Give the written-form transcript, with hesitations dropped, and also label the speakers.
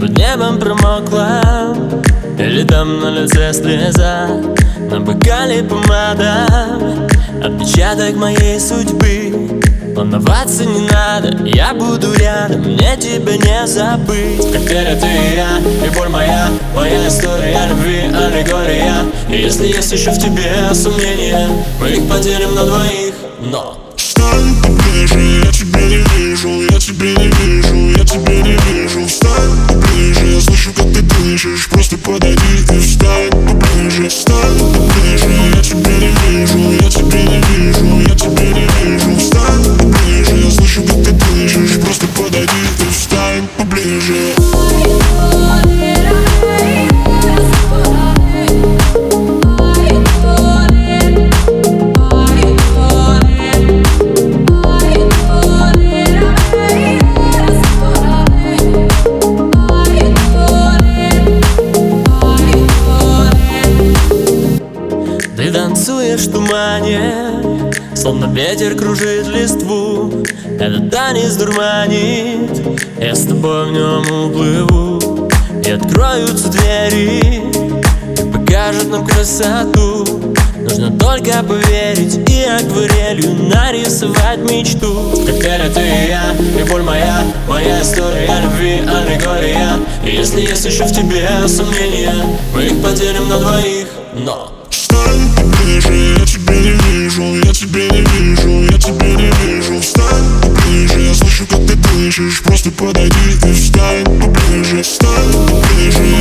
Speaker 1: под небом промокла, или там на лице слеза, на бокале помада, отпечаток моей судьбы. Волноваться не надо, я буду рядом, мне тебя не забыть. Теперь ты и я, и боль моя, моя история любви, аллегория. И если есть еще в тебе сомнения, мы их поделим на двоих, но
Speaker 2: встань поближе, я тебя не вижу, я тебя не вижу, я тебя не вижу. Встань поближе, я слышу, как ты дышишь, просто подойди и встань поближе. Встань поближе, я тебя не вижу, я тебя не вижу, я тебя не вижу. Встань поближе, я слышу, как ты дышишь, просто подойди и встань поближе.
Speaker 1: Ты танцуешь в тумане, словно ветер кружит листву. Этот танец дурманит, я с тобой в нем уплыву. И откроются двери, и покажут нам красоту. Нужно только поверить и акварелью нарисовать мечту. Теперь ты и я, и боль моя, моя история любви, аллегория. И если есть еще в тебе сомнения, мы их поделим на двоих, но
Speaker 2: встань поближе, я тебя не вижу, я тебя не вижу, я тебя не вижу. Встань поближе, я слышу, как ты дышишь, просто подойди и встань поближе. Встань поближе,